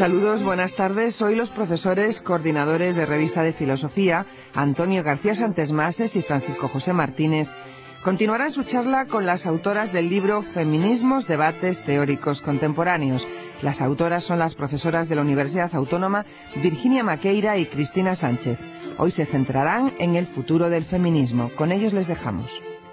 Saludos, buenas tardes. Hoy los profesores coordinadores de Revista de Filosofía, Antonio García Santesmases y Francisco José Martínez, continuarán su charla con las autoras del libro Feminismos, debates teóricos contemporáneos. Las autoras son las profesoras de la Universidad Autónoma Virginia Maqueira y Cristina Sánchez. Hoy se centrarán en el futuro del feminismo. Con ellos les dejamos.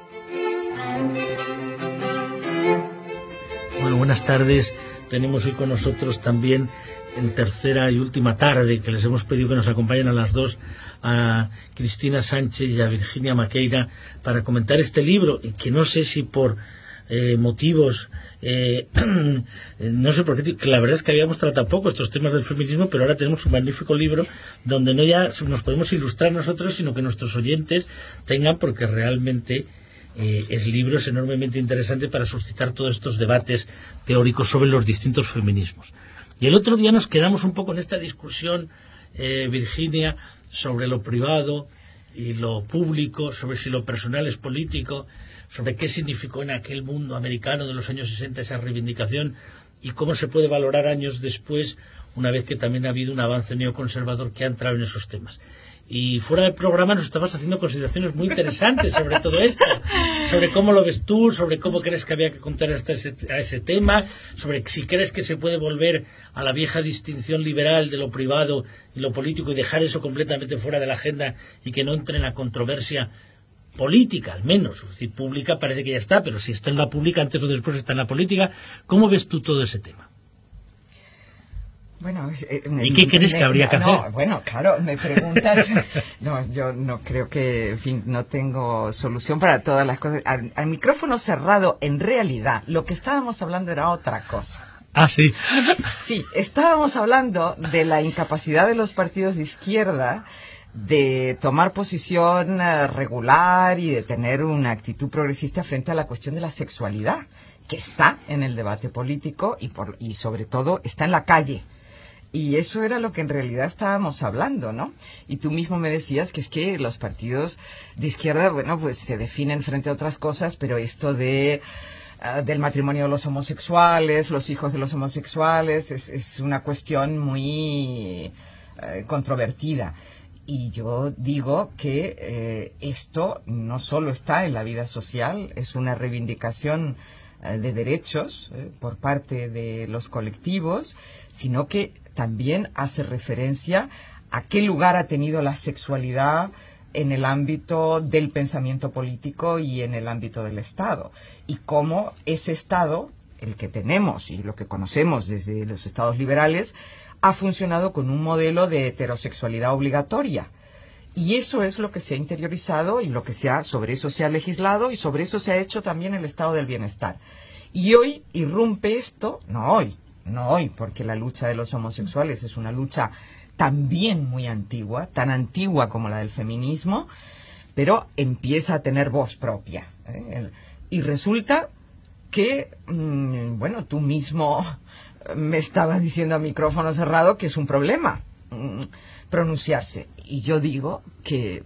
Bueno, buenas tardes. Tenemos hoy con nosotros también, en tercera y última tarde, que les hemos pedido que nos acompañen a las dos, a Cristina Sánchez y a Virginia Maqueira, para comentar este libro, que no sé si por motivos, no sé por qué, que la verdad es que habíamos tratado poco estos temas del feminismo, pero ahora tenemos un magnífico libro donde no ya nos podemos ilustrar nosotros, sino que nuestros oyentes tengan, porque realmente el libro es enormemente interesante para suscitar todos estos debates teóricos sobre los distintos feminismos. Y el otro día nos quedamos un poco en esta discusión, Virginia, sobre lo privado y lo público, sobre si lo personal es político, sobre qué significó en aquel mundo americano de los años 60 esa reivindicación y cómo se puede valorar años después, una vez que también ha habido un avance neoconservador que ha entrado en esos temas. Y fuera del programa nos estabas haciendo consideraciones muy interesantes sobre todo esto, sobre cómo lo ves tú, sobre cómo crees que había que contar a ese tema, sobre si crees que se puede volver a la vieja distinción liberal de lo privado y lo político y dejar eso completamente fuera de la agenda y que no entre en la controversia política, al menos. Es decir, pública parece que ya está, pero si está en la pública, antes o después está en la política. ¿Cómo ves tú todo ese tema? Bueno, ¿y qué crees que habría que hacer? No, bueno, claro, me preguntas. No, yo no creo que, en fin, no tengo solución para todas las cosas. Al micrófono cerrado, en realidad, lo que estábamos hablando era otra cosa. Ah, sí. Sí, estábamos hablando de la incapacidad de los partidos de izquierda de tomar posición regular y de tener una actitud progresista frente a la cuestión de la sexualidad, que está en el debate político y sobre todo está en la calle. Y eso era lo que en realidad estábamos hablando, ¿no? Y tú mismo me decías que es que los partidos de izquierda, bueno, pues se definen frente a otras cosas, pero esto del matrimonio de los homosexuales, los hijos de los homosexuales, es una cuestión muy controvertida. Y yo digo que esto no solo está en la vida social, es una reivindicación de derechos por parte de los colectivos, sino que también hace referencia a qué lugar ha tenido la sexualidad en el ámbito del pensamiento político y en el ámbito del Estado, y cómo ese Estado, el que tenemos y lo que conocemos desde los Estados liberales, ha funcionado con un modelo de heterosexualidad obligatoria. Y eso es lo que se ha interiorizado y sobre eso se ha legislado y sobre eso se ha hecho también el estado del bienestar. Y hoy irrumpe esto, no hoy, porque la lucha de los homosexuales es una lucha también muy antigua, tan antigua como la del feminismo, pero empieza a tener voz propia. Y resulta que, bueno, tú mismo me estabas diciendo a micrófono cerrado que es un problema pronunciarse. Y yo digo que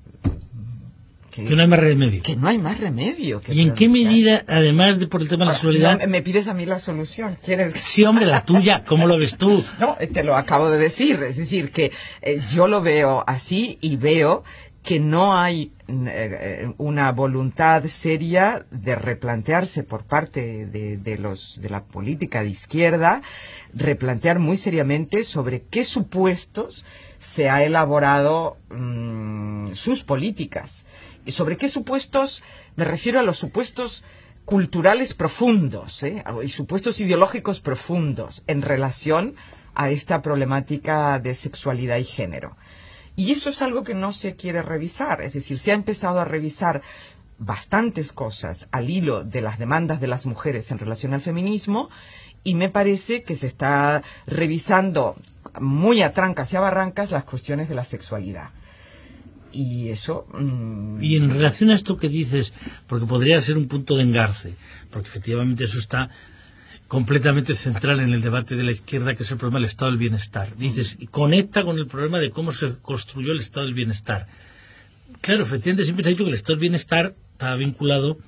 no hay más remedio. Que no hay más remedio. ¿Y en qué medida, además de por el tema de la sexualidad? No, me pides a mí la solución. ¿Quieres? Sí, hombre, la tuya. ¿Cómo lo ves tú? No, te lo acabo de decir. Es decir, que yo lo veo así y veo que no hay una voluntad seria de replantearse por parte de la política de izquierda, replantear muy seriamente sobre qué supuestos se ha elaborado sus políticas. ¿Y sobre qué supuestos? Me refiero a los supuestos culturales profundos, y supuestos ideológicos profundos en relación a esta problemática de sexualidad y género. Y eso es algo que no se quiere revisar, es decir, se ha empezado a revisar bastantes cosas al hilo de las demandas de las mujeres en relación al feminismo, y me parece que se está revisando muy a trancas y a barrancas las cuestiones de la sexualidad. Y eso... Y en relación a esto que dices, porque podría ser un punto de engarce, porque efectivamente eso está completamente central en el debate de la izquierda, que es el problema del estado del bienestar. Dices, y conecta con el problema de cómo se construyó el estado del bienestar. Claro, efectivamente siempre se ha dicho que el estado del bienestar estaba vinculado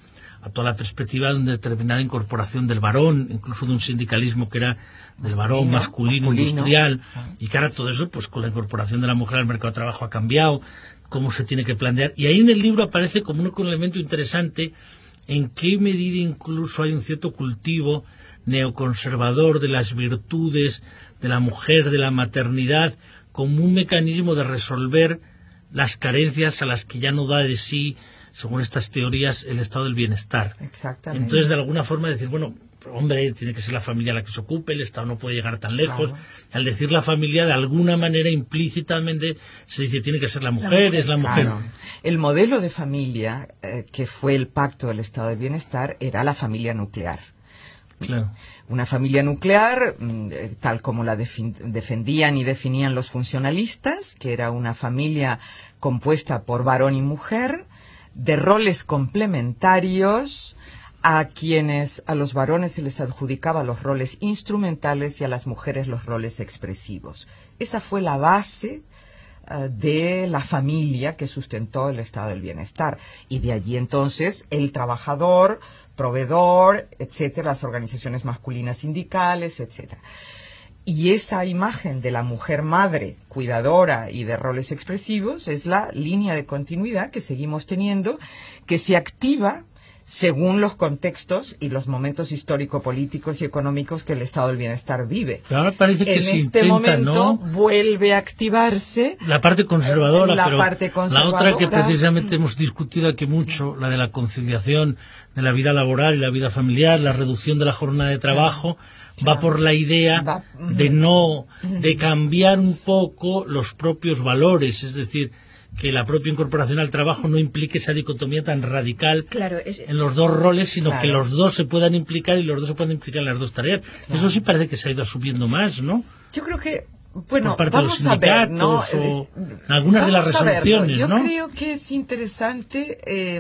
a toda la perspectiva de una determinada incorporación del varón, incluso de un sindicalismo que era del varón masculino industrial, y que ahora todo eso, pues con la incorporación de la mujer al mercado de trabajo ha cambiado, cómo se tiene que plantear. Y ahí en el libro aparece como un elemento interesante en qué medida incluso hay un cierto cultivo neoconservador de las virtudes de la mujer, de la maternidad, como un mecanismo de resolver las carencias a las que ya no da de sí, según estas teorías, el estado del bienestar. Exactamente. Entonces, de alguna forma decir, bueno, hombre, tiene que ser la familia la que se ocupe, el Estado no puede llegar tan lejos. Claro. Al decir la familia, de alguna manera, implícitamente, se dice, tiene que ser la mujer, es la mujer. Claro. El modelo de familia, que fue el pacto del estado del bienestar, era la familia nuclear. Claro. Una familia nuclear, tal como la defendían y definían los funcionalistas, que era una familia compuesta por varón y mujer, de roles complementarios, a los varones se les adjudicaba los roles instrumentales y a las mujeres los roles expresivos. Esa fue la base de la familia que sustentó el estado del bienestar. Y de allí entonces el trabajador, proveedor, etcétera, las organizaciones masculinas sindicales, etcétera. Y esa imagen de la mujer madre, cuidadora y de roles expresivos es la línea de continuidad que seguimos teniendo, que se activa según los contextos y los momentos histórico-políticos y económicos que el estado del bienestar vive. Pero ahora parece que en este momento, ¿no?, vuelve a activarse la parte conservadora, la parte conservadora. La otra que precisamente hemos discutido aquí mucho, la de la conciliación de la vida laboral y la vida familiar, la reducción de la jornada de trabajo, va por la idea de cambiar un poco los propios valores, es decir, que la propia incorporación al trabajo no implique esa dicotomía tan radical en los dos roles, sino que los dos se puedan implicar y los dos se puedan implicar en las dos tareas. Eso sí parece que se ha ido asumiendo más, ¿no? Yo creo que, bueno, por parte vamos de los sindicatos, a ver, ¿no? O en algunas de las resoluciones, Yo ¿no? creo que es interesante,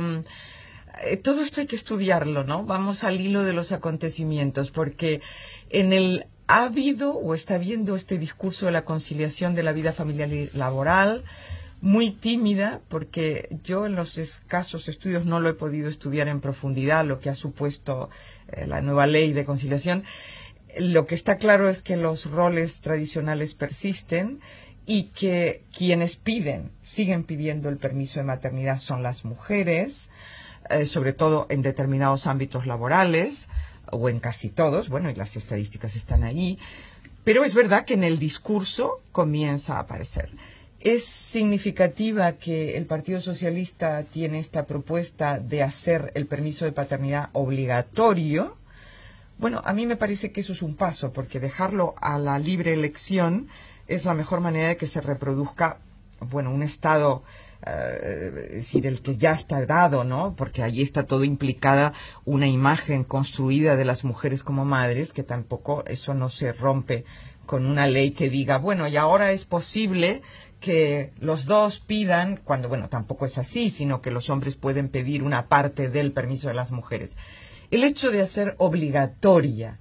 todo esto hay que estudiarlo, ¿no? Vamos al hilo de los acontecimientos, porque ha habido o está habiendo este discurso de la conciliación de la vida familiar y laboral, muy tímida, porque yo en los escasos estudios no lo he podido estudiar en profundidad, lo que ha supuesto la nueva ley de conciliación. Lo que está claro es que los roles tradicionales persisten y que quienes siguen pidiendo el permiso de maternidad son las mujeres, sobre todo en determinados ámbitos laborales, o en casi todos, bueno, y las estadísticas están allí, pero es verdad que en el discurso comienza a aparecer. Es significativa que el Partido Socialista tiene esta propuesta de hacer el permiso de paternidad obligatorio. Bueno, a mí me parece que eso es un paso, porque dejarlo a la libre elección es la mejor manera de que se reproduzca, bueno, un estado, es decir, el que ya está dado, ¿no? Porque allí está todo implicada una imagen construida de las mujeres como madres, que tampoco eso no se rompe con una ley que diga, bueno, y ahora es posible que los dos pidan, cuando, bueno, tampoco es así, sino que los hombres pueden pedir una parte del permiso de las mujeres. El hecho de hacer obligatorio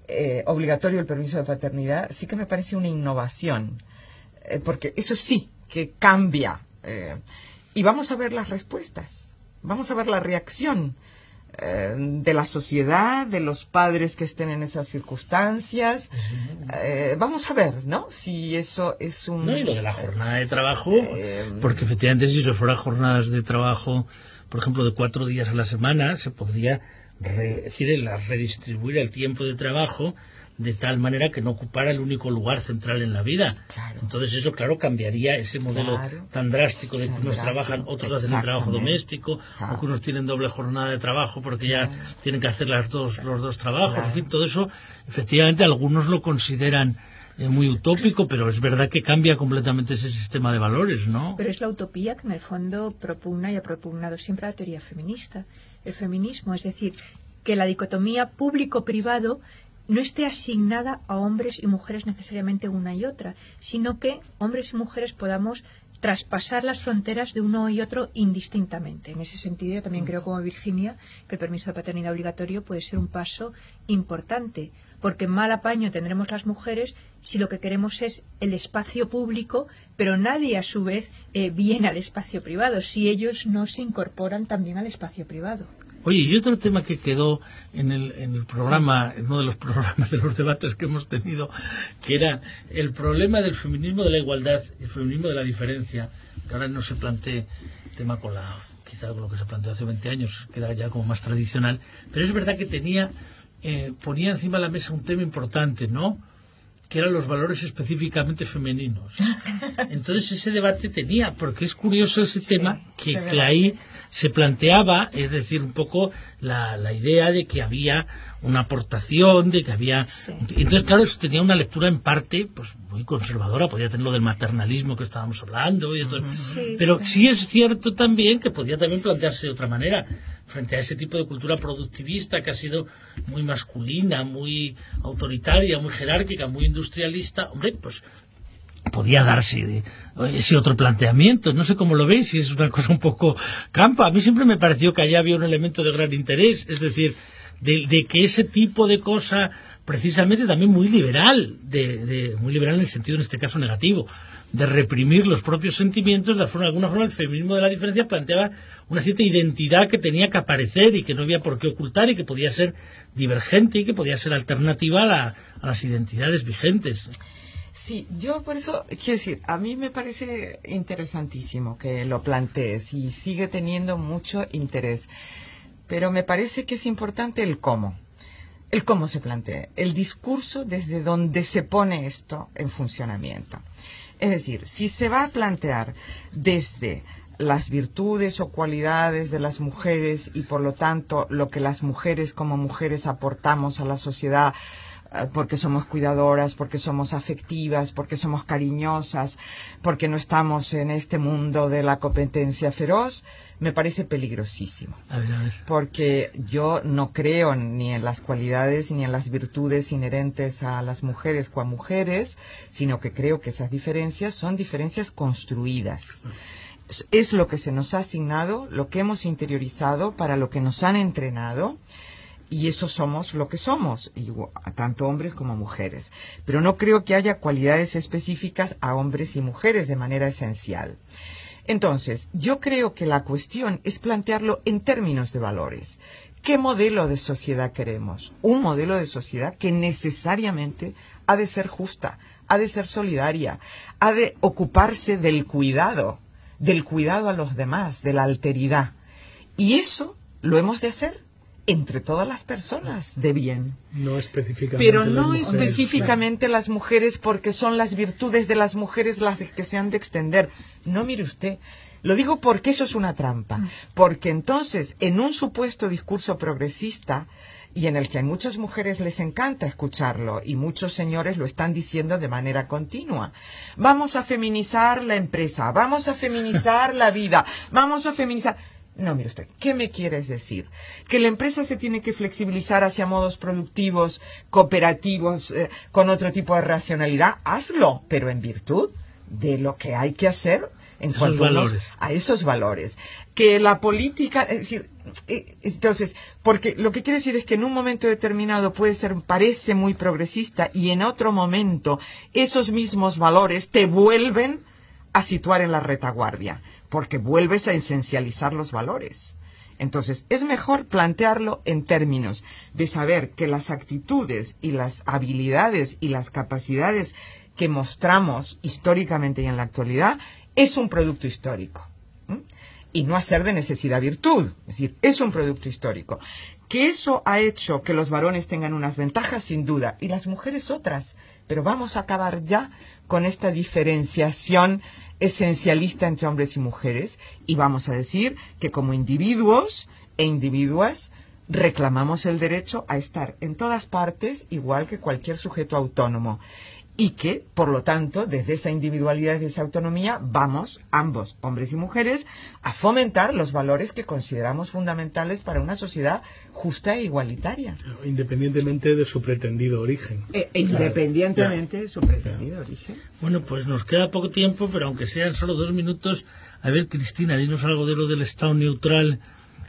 el permiso de paternidad sí que me parece una innovación, porque eso sí que cambia. Y vamos a ver las respuestas, vamos a ver la reacción de la sociedad, de los padres que estén en esas circunstancias. Vamos a ver, ¿no? Si eso es un... No, y lo de la jornada de trabajo, porque efectivamente si eso fuera jornadas de trabajo, por ejemplo, de 4 días a la semana, se podría redistribuir el tiempo de trabajo de tal manera que no ocupara el único lugar central en la vida. Claro. Entonces eso, claro, cambiaría ese modelo tan drástico de que unos trabajan, otros hacen el trabajo doméstico, o que unos tienen doble jornada de trabajo porque ya tienen que hacer los dos trabajos. En fin, todo eso, efectivamente, algunos lo consideran muy utópico, pero es verdad que cambia completamente ese sistema de valores, ¿no? Pero es la utopía que en el fondo propugna y ha propugnado siempre la teoría feminista. El feminismo, es decir, que la dicotomía público-privado no esté asignada a hombres y mujeres necesariamente una y otra, sino que hombres y mujeres podamos traspasar las fronteras de uno y otro indistintamente. En ese sentido, yo también creo, como Virginia, que el permiso de paternidad obligatorio puede ser un paso importante, porque mal apaño tendremos las mujeres si lo que queremos es el espacio público, pero nadie a su vez viene al espacio privado, si ellos no se incorporan también al espacio privado. Oye, y otro tema que quedó en el programa, en uno de los programas de los debates que hemos tenido, que era el problema del feminismo de la igualdad, el feminismo de la diferencia, que ahora no se plantea tema quizá con lo que se planteó hace 20 años, que era ya como más tradicional, pero es verdad que ponía encima de la mesa un tema importante, ¿no?, que eran los valores específicamente femeninos. Entonces ese debate porque es curioso ese tema, que ahí se planteaba, es decir, un poco la idea de que había una aportación, de que había... Sí. Entonces, claro, eso tenía una lectura en parte pues muy conservadora, podía tener lo del maternalismo que estábamos hablando, y entonces, pero sí es cierto también que podía también plantearse de otra manera, frente a ese tipo de cultura productivista que ha sido muy masculina, muy autoritaria, muy jerárquica, muy industrialista. Hombre, pues podía darse ese otro planteamiento. No sé cómo lo veis, si es una cosa un poco campa. A mí siempre me pareció que allá había un elemento de gran interés, es decir, de que ese tipo de cosa, precisamente también muy liberal, muy liberal en el sentido, en este caso, negativo, de reprimir los propios sentimientos, de alguna forma el feminismo de la diferencia planteaba una cierta identidad que tenía que aparecer y que no había por qué ocultar y que podía ser divergente y que podía ser alternativa a las identidades vigentes. Sí, yo por eso, quiero decir, a mí me parece interesantísimo que lo plantees y sigue teniendo mucho interés, pero me parece que es importante el cómo se plantea, el discurso desde donde se pone esto en funcionamiento. Es decir, si se va a plantear desde las virtudes o cualidades de las mujeres y por lo tanto lo que las mujeres como mujeres aportamos a la sociedad, porque somos cuidadoras, porque somos afectivas, porque somos cariñosas, porque no estamos en este mundo de la competencia feroz, me parece peligrosísimo. A ver. Porque yo no creo ni en las cualidades ni en las virtudes inherentes a las mujeres o a mujeres, sino que creo que esas diferencias son diferencias construidas. Es lo que se nos ha asignado, lo que hemos interiorizado, para lo que nos han entrenado, y eso somos lo que somos, tanto hombres como mujeres. Pero no creo que haya cualidades específicas a hombres y mujeres de manera esencial. Entonces, yo creo que la cuestión es plantearlo en términos de valores. ¿Qué modelo de sociedad queremos? Un modelo de sociedad que necesariamente ha de ser justa, ha de ser solidaria, ha de ocuparse del cuidado a los demás, de la alteridad. Y eso lo hemos de hacer entre todas las personas de bien. No específicamente. Pero no específicamente las mujeres, porque son las virtudes de las mujeres las que se han de extender. No, mire usted, lo digo porque eso es una trampa. Porque entonces, en un supuesto discurso progresista, y en el que a muchas mujeres les encanta escucharlo, y muchos señores lo están diciendo de manera continua, vamos a feminizar la empresa, vamos a feminizar la vida, vamos a feminizar... No, mire usted, ¿qué me quieres decir? ¿Que la empresa se tiene que flexibilizar hacia modos productivos, cooperativos, con otro tipo de racionalidad? Hazlo, pero en virtud de lo que hay que hacer en cuanto a esos valores. Que la política, es decir, entonces, porque lo que quiero decir es que en un momento determinado parece muy progresista, y en otro momento esos mismos valores te vuelven a situar en la retaguardia, porque vuelves a esencializar los valores. Entonces, es mejor plantearlo en términos de saber que las actitudes y las habilidades y las capacidades que mostramos históricamente y en la actualidad es un producto histórico. Y no hacer de necesidad virtud. Es decir, es un producto histórico. Que eso ha hecho que los varones tengan unas ventajas, sin duda, y las mujeres otras. Pero vamos a acabar ya con esta diferenciación esencialista entre hombres y mujeres, y vamos a decir que como individuos e individuas reclamamos el derecho a estar en todas partes igual que cualquier sujeto autónomo, y que, por lo tanto, desde esa individualidad y desde esa autonomía vamos, ambos, hombres y mujeres, a fomentar los valores que consideramos fundamentales para una sociedad justa e igualitaria. Independientemente de su pretendido origen. Independientemente de su pretendido origen. Bueno, pues nos queda poco tiempo, pero aunque sean solo 2 minutos, a ver, Cristina, dinos algo de lo del Estado neutral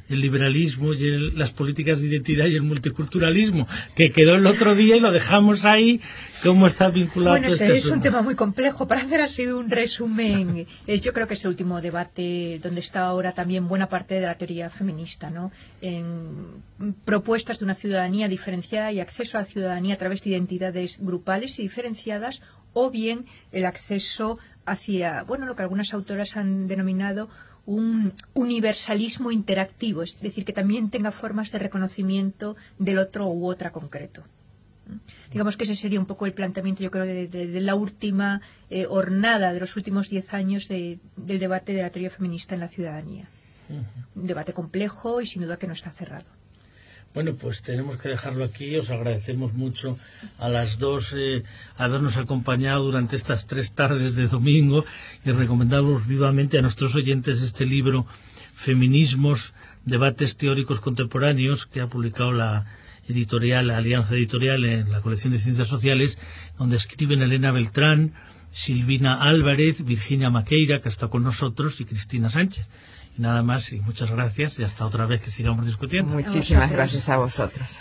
el liberalismo y las políticas de identidad y el multiculturalismo, que quedó el otro día y lo dejamos ahí. ¿Cómo está vinculado? Bueno, es un tema muy complejo. Para hacer así un resumen, yo creo que es el último debate donde está ahora también buena parte de la teoría feminista, ¿no? En propuestas de una ciudadanía diferenciada y acceso a la ciudadanía a través de identidades grupales y diferenciadas, o bien el acceso hacia, bueno, lo que algunas autoras han denominado un universalismo interactivo, es decir, que también tenga formas de reconocimiento del otro u otra concreto. Digamos que ese sería un poco el planteamiento, yo creo, de la última hornada de los últimos 10 años del debate de la teoría feminista en la ciudadanía. Un debate complejo y sin duda que no está cerrado. Bueno, pues tenemos que dejarlo aquí. Os agradecemos mucho a las dos habernos acompañado durante estas 3 tardes de domingo y recomendamos vivamente a nuestros oyentes este libro, Feminismos, Debates Teóricos Contemporáneos, que ha publicado la Alianza Editorial en la colección de Ciencias Sociales, donde escriben Elena Beltrán, Silvina Álvarez, Virginia Maqueira, que está con nosotros, y Cristina Sánchez. Y nada más, y muchas gracias, y hasta otra vez que sigamos discutiendo. Muchísimas gracias a vosotros.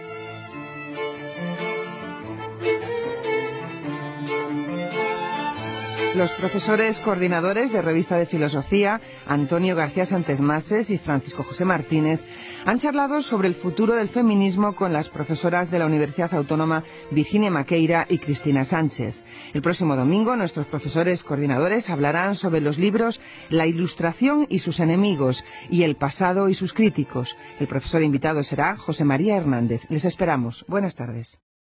Los profesores coordinadores de Revista de Filosofía, Antonio García Santesmases y Francisco José Martínez, han charlado sobre el futuro del feminismo con las profesoras de la Universidad Autónoma Virginia Maqueira y Cristina Sánchez. El próximo domingo nuestros profesores coordinadores hablarán sobre los libros La Ilustración y sus enemigos y El pasado y sus críticos. El profesor invitado será José María Hernández. Les esperamos. Buenas tardes.